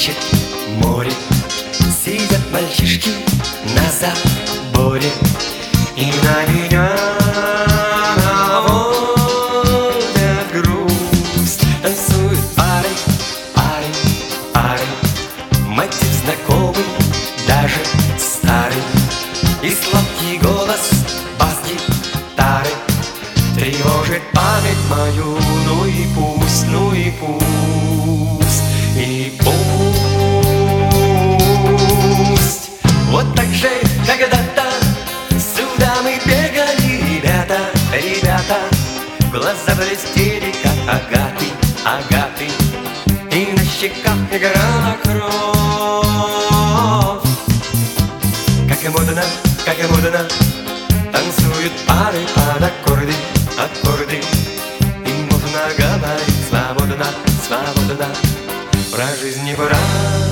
плещет море. Сидят мальчишки на заборе, и на меня наводят грусть. Танцуют пары, пары, пары, мотив знакомый, даже старый, и сладкий голос бас-гитары тревожит память мою. Ну и пусть, ну и пусть, и пусть. Вот так же когда-то сюда мы бегали, ребята, ребята, глаза блестели, как агаты, агаты, и на щеках играла кровь. Как и модно, танцуют пары под аккорды, аккорды, и можно говорить свободно, свободно про жизнь и про